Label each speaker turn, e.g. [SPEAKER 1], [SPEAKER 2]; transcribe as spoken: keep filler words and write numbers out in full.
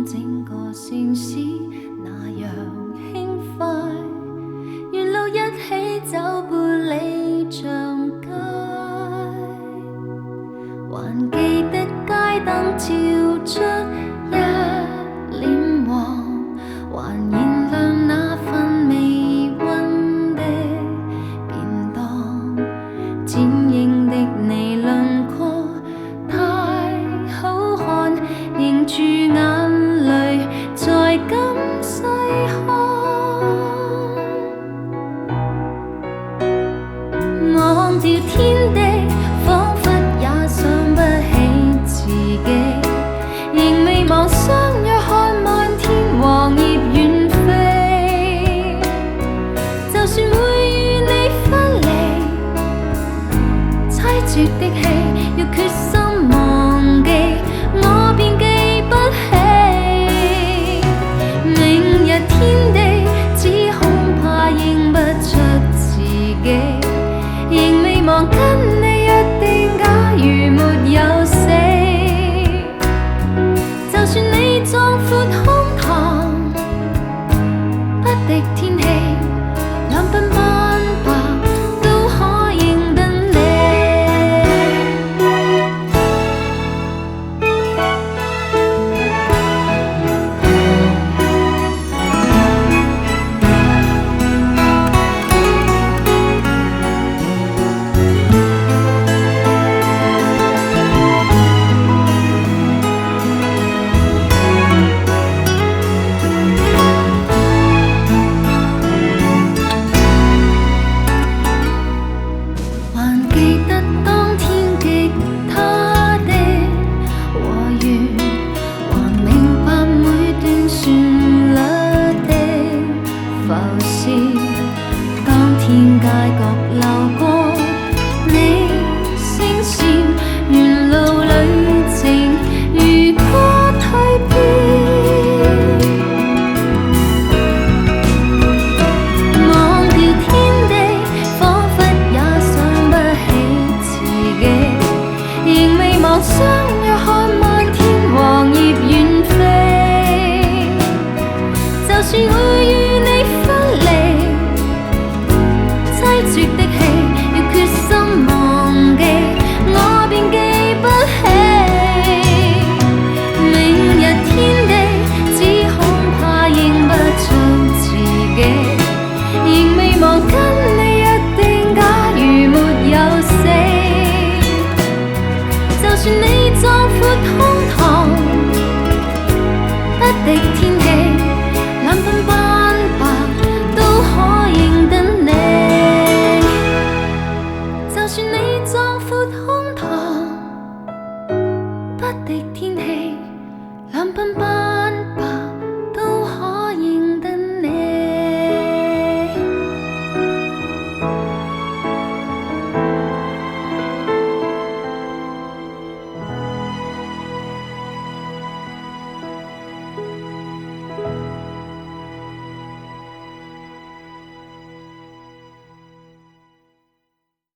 [SPEAKER 1] 整个城市那样轻快，沿路一起走半里长街，还记得街灯照出一脸黄，还燃亮那份微温的便当，剪影的你轮廓太好看，凝住眼泪在今细看，忘掉天地，仿佛也想不起自己，仍未忘相約看漫天黃葉遠飛，就算會與你分離，凄絕的戲要決心忘記，我便記不起。明日天地，只恐怕認不出自己，仍未忘跟你約定，假如沒有死，就算你壯闊胸膛，不敵天氣，兩鬢斑白都可認得你。還記得當天吉他的和弦，還明白每段旋律的浮士，當天街角流過你聲線，沿路旅程如歌蛻變，忘掉天地，彷彿也想不起自己，仍未忘相約看漫天黃葉遠飛，就算會與你分離，凄絕的戲要決心忘記，我便記不起。明日天地，只恐怕認不出自己，仍未忘跟你約定，假如沒有死，就算你壯闊胸膛，不敵天氣，兩鬢斑白都可認得你，就算你壯闊胸膛，不敵天氣，兩鬢斑